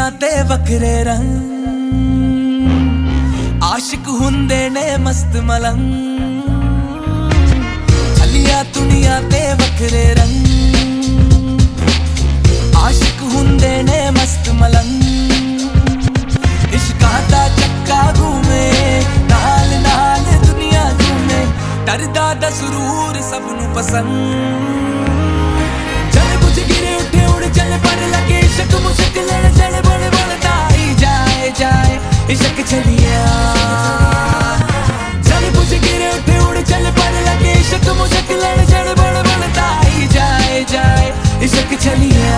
ते वखरे रंग आशिक हुंदे ने मस्त मलंग चलिया दुनिया ते वखरे रंग आशिक हुंदे ने मस्त मलंग इश्का दा चक्का घूमे नाल नाल दुनिया झूमे डरदा दा सुरूर सबनू पसंद चल बुझ गिरे उठे उड़ चल पर लगे इश्क मुश्क लड़ चल बोल बोलता ही जाए जाए इश्क चलिया चल बुझ गिरे उठे उड़ चल पर लगे इश्क मुश्क लड़ चल बोल बोलता ही जाए जाए इश्क चलिया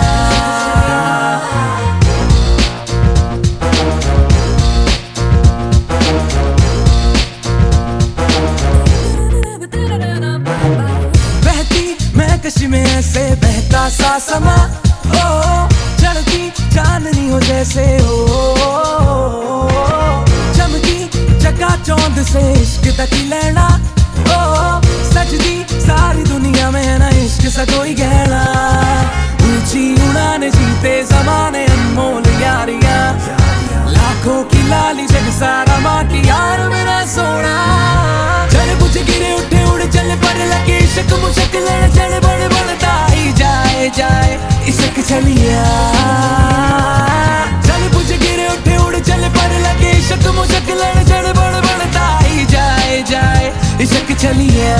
कशी में ऐसे बहता सा समा ओ चढ़ती चांदनी हो जैसे हो चमकी चकाचौंध से इश्क तक लेना ओ सजदी सारी दुनिया में है ना इश्क सा कोई गहना ऊंची उड़ान जीते जमाने अनमोल यारियां लाखों की लाली जग सारा माटी यार मेरा सोना चल बुझ गिरे उठे उड़ चल पर लगे इश्क मुश्क लड़ चल बड़ बढ़ता ही जाए जाए इश्क चलिया चल बुझ गिरे उठे उड़ चल पर लगे इश्क मुश्क लड़ चल बड़ बढ़ता ही जाए जाए इश्क चलिया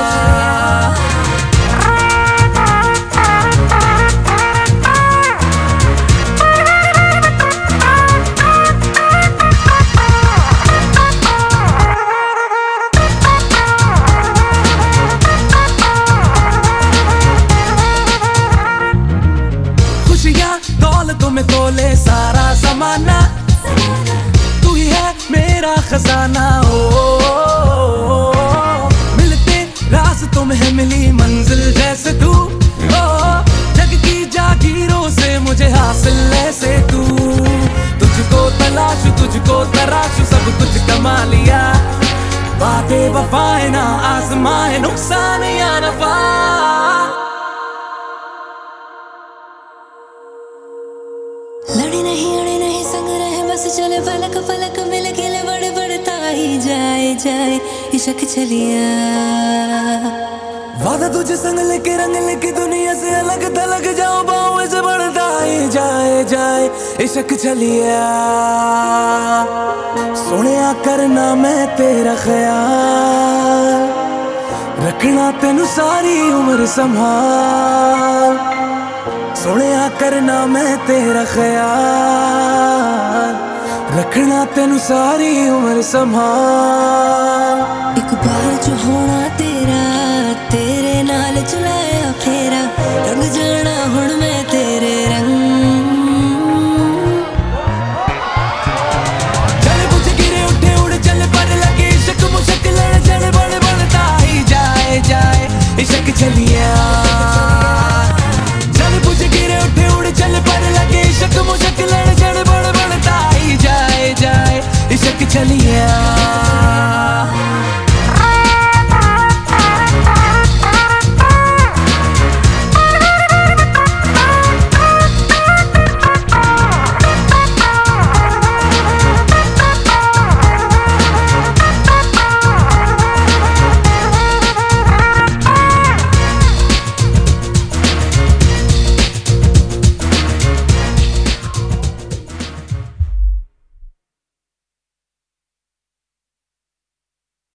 दौलतों में तोले सारा ज़माना तू ही है मेरा खजाना हो मिलते रास्तों में है मिली मंजिल जैसे तू ओ जग की जागीरों से मुझे हासिल ऐसे तू तुझको तलाशूं तुझको तराशूं सब कुछ कमा लिया वादे वफाए ना आजमाए नुकसान या नफा लड़ी नहीं अड़ी नहीं संग रहे बस चले फलक फलक मिल गिले बड़ बढ़ता ही जाए जाए इश्क चलिया वादा तुझे संग लेके रंग लेके दुनिया से अलग थलग जाओ बाहों से बढ़ता ही जाए जाए इश्क चलिया सोनिया करना मैं तेरा ख्याल रखना तेनू सारी उम्र संभाल सोनिया करना मैं तेरा ख्याल रखना तेनू सारी उम्र संभाल एक बार जो होना